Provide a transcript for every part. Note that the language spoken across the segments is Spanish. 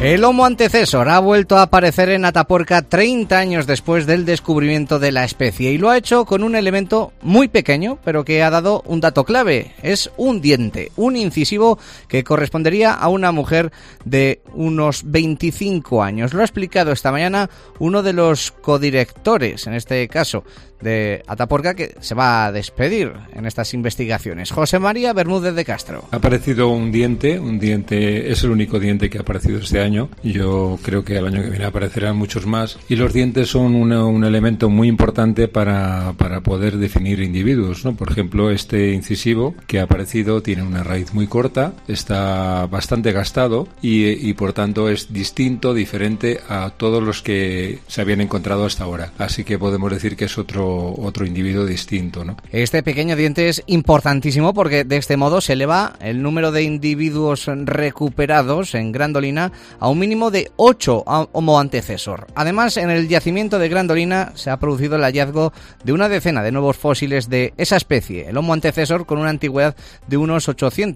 El Homo antecesor ha vuelto a aparecer en Atapuerca 30 años después del descubrimiento de la especie, y lo ha hecho con un elemento muy pequeño, pero que ha dado un dato clave. Es un diente, un incisivo que correspondería a una mujer de unos 25 años. Lo ha explicado esta mañana uno de los codirectores, en este caso, de Atapuerca, que se va a despedir en estas investigaciones. José María Bermúdez de Castro. Ha aparecido un diente, es el único diente que ha aparecido este año. Yo creo que el año que viene aparecerán muchos más. Y los dientes son un elemento muy importante para poder definir individuos, ¿no? Por ejemplo, este incisivo que ha aparecido tiene una raíz muy corta, está bastante gastado y por tanto es distinto, diferente a todos los que se habían encontrado hasta ahora. Así que podemos decir que es otro individuo distinto, ¿no? Este pequeño diente es importantísimo porque de este modo se eleva el número de individuos recuperados en Grandolina a un mínimo de 8 Homo antecesor. Además, en el yacimiento de Grandolina se ha producido el hallazgo de una decena de nuevos fósiles de esa especie, el Homo antecesor, con una antigüedad de unos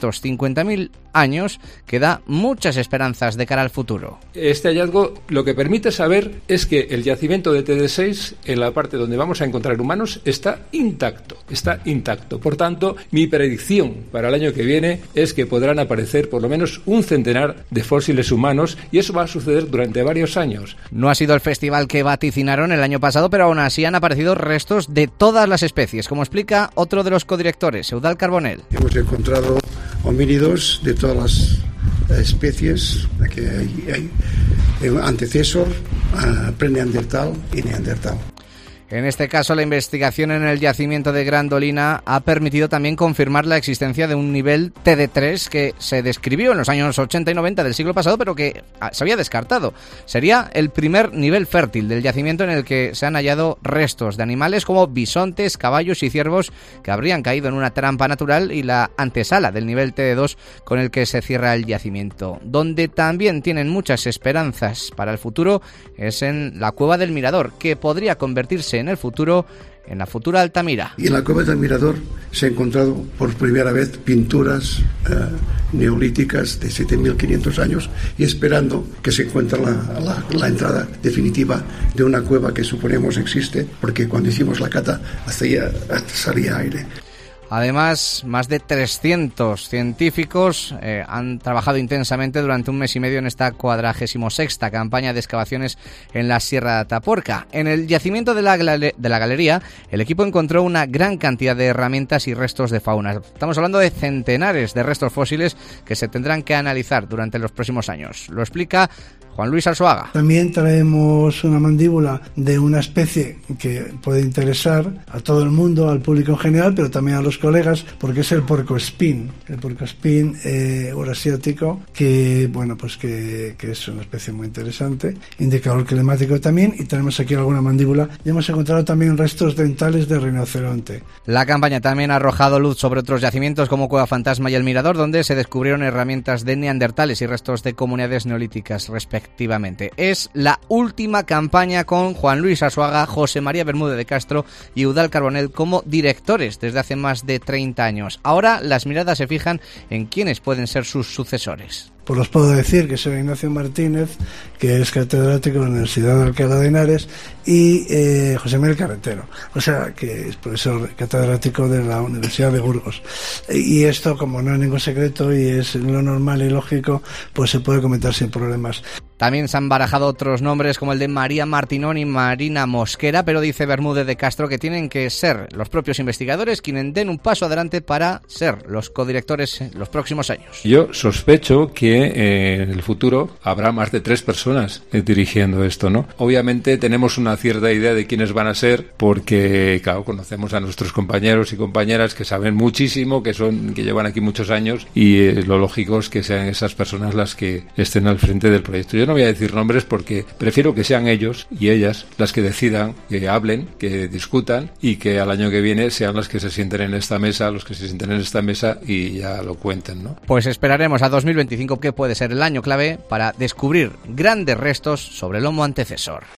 850.000 años, que da muchas esperanzas de cara al futuro. Este hallazgo lo que permite saber es que el yacimiento de TD6, en la parte donde vamos a encontrar humanos, está intacto. Por tanto, mi predicción para el año que viene es que podrán aparecer por lo menos un centenar de fósiles humanos, y eso va a suceder durante varios años. No ha sido el festival que vaticinaron el año pasado, pero aún así han aparecido restos de todas las especies, como explica otro de los codirectores, Eudald Carbonell. Hemos encontrado homínidos de todas las especies, que hay antecesor, preneandertal y neandertal. En este caso, la investigación en el yacimiento de Grandolina ha permitido también confirmar la existencia de un nivel TD3 que se describió en los años 80 y 90 del siglo pasado, pero que se había descartado. Sería el primer nivel fértil del yacimiento en el que se han hallado restos de animales como bisontes, caballos y ciervos que habrían caído en una trampa natural, y la antesala del nivel TD2 con el que se cierra el yacimiento. Donde también tienen muchas esperanzas para el futuro es en la Cueva del Mirador, que podría convertirse en el futuro en la futura Altamira. Y en la Cueva del Mirador se han encontrado por primera vez pinturas neolíticas de 7.500 años, y esperando que se encuentre la entrada definitiva de una cueva que suponemos existe, porque cuando hicimos la cata salía aire. Además, más de 300 científicos han trabajado intensamente durante un mes y medio en esta 46ª campaña de excavaciones en la Sierra de Atapuerca. En el yacimiento de la galería, el equipo encontró una gran cantidad de herramientas y restos de fauna. Estamos hablando de centenares de restos fósiles que se tendrán que analizar durante los próximos años. Lo explica Juan Luis Arzuaga. También traemos una mandíbula de una especie que puede interesar a todo el mundo, al público en general, pero también a los colegas, porque es el puercoespín eurasiático, que es una especie muy interesante, indicador climático también. Y tenemos aquí alguna mandíbula, y hemos encontrado también restos dentales de rinoceronte. La campaña también ha arrojado luz sobre otros yacimientos como Cueva Fantasma y El Mirador, donde se descubrieron herramientas de neandertales y restos de comunidades neolíticas respectivamente. Es la última campaña con Juan Luis Arzuaga, José María Bermúdez de Castro y Eudald Carbonell como directores desde hace más de 30 años. Ahora las miradas se fijan en quiénes pueden ser sus sucesores. Pues os puedo decir que soy Ignacio Martínez, que es catedrático de la Universidad de Alcalá de Henares, y José Miguel Carretero, o sea, que es profesor catedrático de la Universidad de Burgos. Y esto, como no es ningún secreto y es lo normal y lógico, pues se puede comentar sin problemas. También se han barajado otros nombres como el de María Martinón y Marina Mosquera, pero dice Bermúdez de Castro que tienen que ser los propios investigadores quienes den un paso adelante para ser los codirectores en los próximos años. Yo sospecho que en el futuro habrá más de 3 personas dirigiendo esto, ¿no? Obviamente tenemos una cierta idea de quiénes van a ser, porque, claro, conocemos a nuestros compañeros y compañeras que saben muchísimo, que llevan aquí muchos años, y lo lógico es que sean esas personas las que estén al frente del proyecto. Yo no voy a decir nombres porque prefiero que sean ellos y ellas las que decidan, que hablen, que discutan, y que al año que viene sean las que se sienten en esta mesa, los que se sienten en esta mesa y ya lo cuenten, ¿no? Pues esperaremos a 2025, que puede ser el año clave para descubrir grandes restos sobre el Homo antecesor.